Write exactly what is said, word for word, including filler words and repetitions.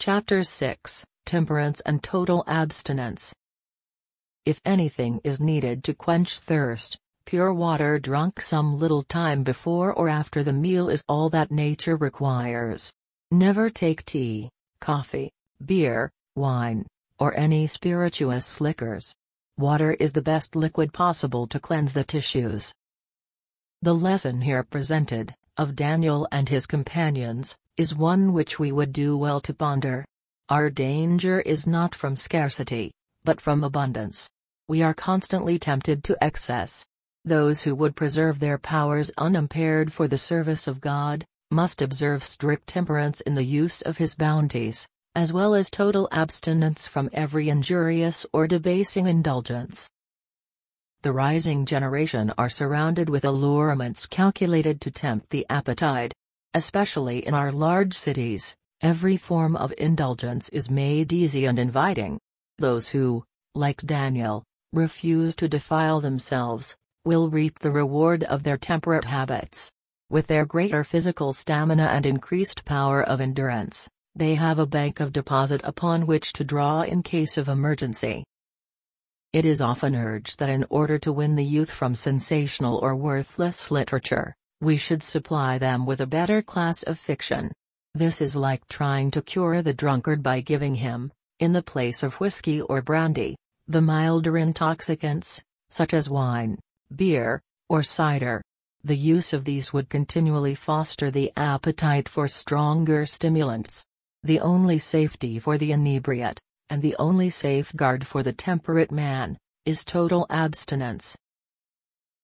Chapter six, Temperance and Total Abstinence. If anything is needed to quench thirst, pure water drunk some little time before or after the meal is all that nature requires. Never take tea, coffee, beer, wine, or any spirituous liquors. Water is the best liquid possible to cleanse the tissues. The lesson here presented, of Daniel and his companions, is one which we would do well to ponder. Our danger is not from scarcity, but from abundance. We are constantly tempted to excess. Those who would preserve their powers unimpaired for the service of God, must observe strict temperance in the use of His bounties, as well as total abstinence from every injurious or debasing indulgence. The rising generation are surrounded with allurements calculated to tempt the appetite. Especially in our large cities, every form of indulgence is made easy and inviting. Those who, like Daniel, refuse to defile themselves, will reap the reward of their temperate habits. With their greater physical stamina and increased power of endurance, they have a bank of deposit upon which to draw in case of emergency. It is often urged that in order to win the youth from sensational or worthless literature, we should supply them with a better class of fiction. This is like trying to cure the drunkard by giving him, in the place of whiskey or brandy, the milder intoxicants, such as wine, beer, or cider. The use of these would continually foster the appetite for stronger stimulants. The only safety for the inebriate, and the only safeguard for the temperate man, is total abstinence.